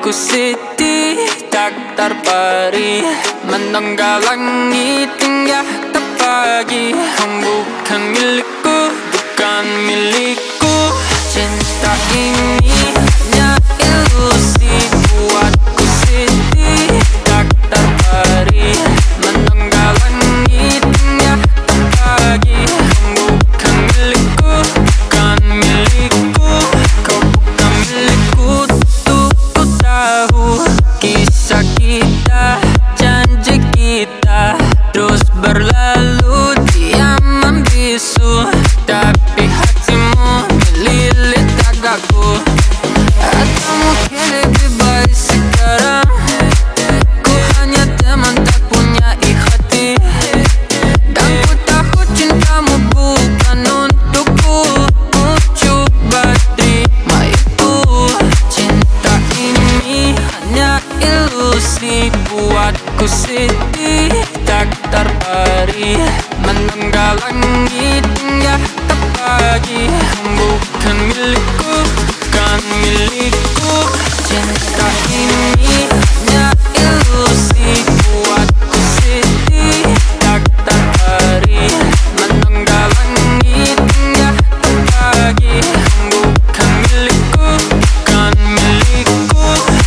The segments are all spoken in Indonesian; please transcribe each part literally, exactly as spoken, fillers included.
buatku sedih tak terperi, menengah langit hingga ke pagi. Kamu bukan milikku, bukan milikku. Cinta ini hanya ilusi, buatku sedih tak terperi, menengah langit hingga ke pagi. Kamu bukan milikku, bukan milikku. Kau bukan milikku, tuh ku tahu. Kisah kita, janji kita terus berlalu diam membisu, tapi hatimu melilit agakku. Atau mungkin lebih baik sekarang ku hanya teman tak punya hati, dan ku tahu cintamu bukan untukku. Ku coba terima itu. Cinta ini hanya ilusi, buatku sedih tak terperi, menengah langit hingga ke pagi. Kamu bukan milikku, bukan milikku. Cinta ini hanya ilusi, buatku sedih tak terperi, menengah langit hingga ke pagi. Kamu bukan milikku, bukan milikku.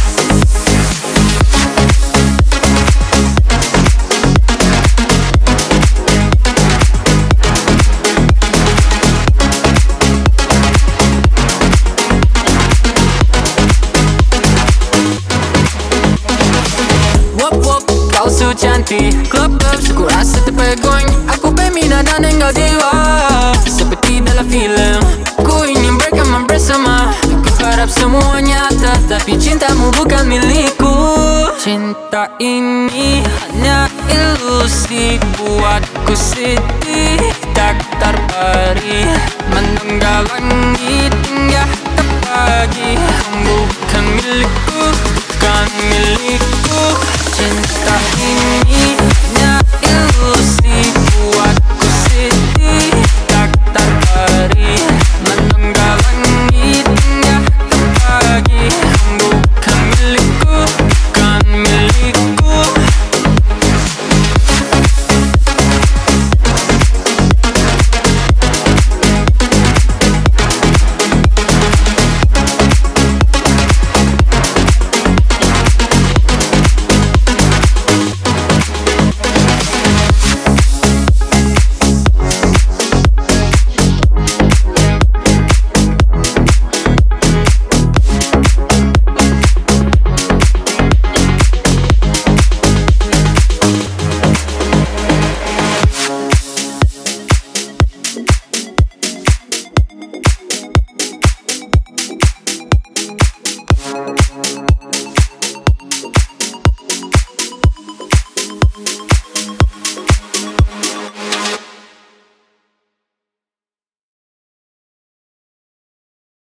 Kau su cantik, club club suku rasa terpegang. Aku berminat dan engkau jiwa, seperti dalam filem. Ku ingin berkaman bersama, ku harap semua nyata, tapi cintamu bukan milikku. Cinta ini hanya ilusi, buatku sedih tak terperi, menengah langit hingga ke pagi. Kamu bukan milikku, bukan milikku. Cinta ini